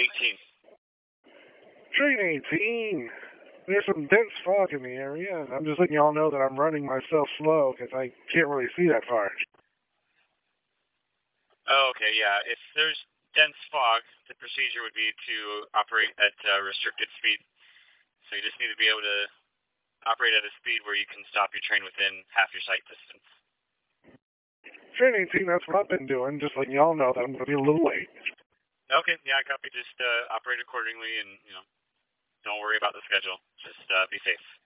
18. Train 18. There's some dense fog in the area. I'm just letting y'all know that I'm running myself slow because I can't really see that far. Oh, okay, yeah. If there's dense fog, the procedure would be to operate at restricted speed. So you just need to be able to operate at a speed where you can stop your train within half your sight distance. Train 18, that's what I've been doing, just letting y'all know that I'm going to be a little late. Okay, yeah, I copy. Just operate accordingly and, don't worry about the schedule. Just be safe.